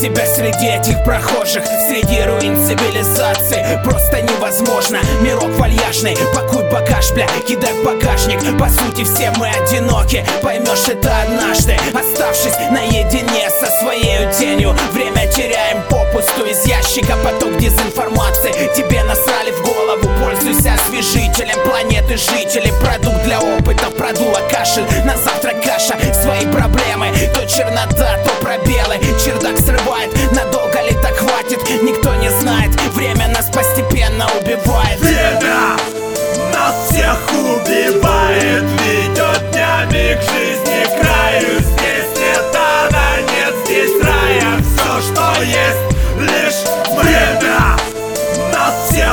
тебя среди этих прохожих, среди руин цивилизации просто невозможно. Мирок вальяжный, пакуй багаж, бля, кидай в багажник. По сути все мы одиноки, поймешь это однажды, оставшись наедине со своей тенью. Время теряем попусту, из ящика поток дезинформации. Тебе насрали в голову, пользуйся освежителем планеты жителей. Продукт для опытов, продуло кашель, на завтра каша. Свои проблемы, то чернота, то пробелы. Чердак срывает, надолго ли так хватит, никто не знает. Время нас постепенно убивает. Время нас всех убивает, ведет днями к жизни краю. Здесь нет ада, нет здесь рая. Все, что есть, лишь время нас всех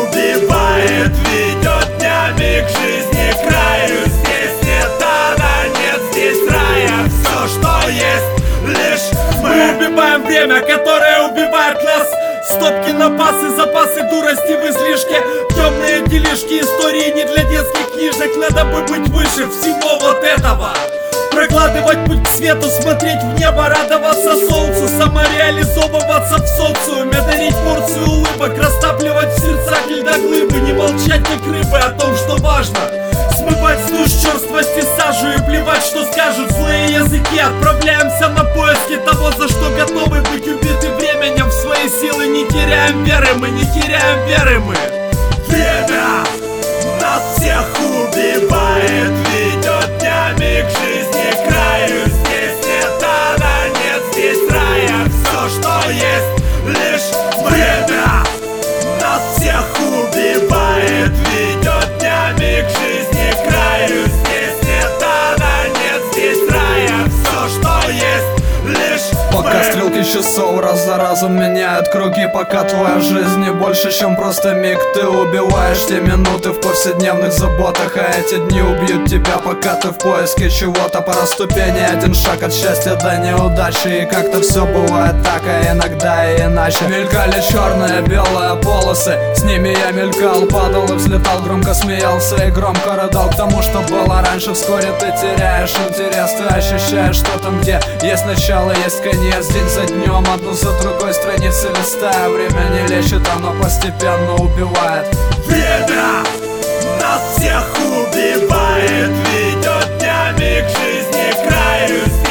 убивает, ведет днями к жизни краю. Здесь нет ада, нет здесь рая. Все, что есть, лишь мы убиваем время, которое убивает нас. Стопки, напасы, запасы дурости в излишке. Темные делишки, истории не для детских книжек. Надо бы быть выше всего вот этого. Прокладывать путь к свету, смотреть в небо, радоваться солнцу, самореализовываться в социуме, дарить порцию улыбок, растапливать в сердцах льдоглыбы, не молчать как рыбы о том, что важно. Смывать с душ черствости сажу и плевать, что скажут злые языки. Отправляемся на поиски того, за что готовы быть убиты временем. В свои силы не теряем веры, мы не теряем веры мы. Время нас всех убивает, ведет днями к жизни краю. Здесь нет ада, нет здесь рая. Все, что есть, лишь время нас всех убивает, ведет днями к жизни краю. Здесь нет ада, нет здесь рая. Все, что есть, лишь пока стрелки часов раз за разом меняют круги, пока твоя жизнь не больше, чем просто миг. Ты убиваешь те минуты в повседневных заботах, а эти дни убьют тебя, пока ты в поиске чего-то. Пара ступеней, один шаг от счастья до неудачи. И как-то все бывает так, а иногда и иначе. Мелькали черные, белые полосы, с ними я мелькал, падал и взлетал, громко смеялся и громко рыдал к тому, что было раньше. Вскоре ты теряешь интерес, ты ощущаешь, что там, где есть начало, есть конец. День за днем, одну за другой страницы листая. Время не лечит, оно постепенно убивает. Время нас всех убивает, ведет днями к жизни краю.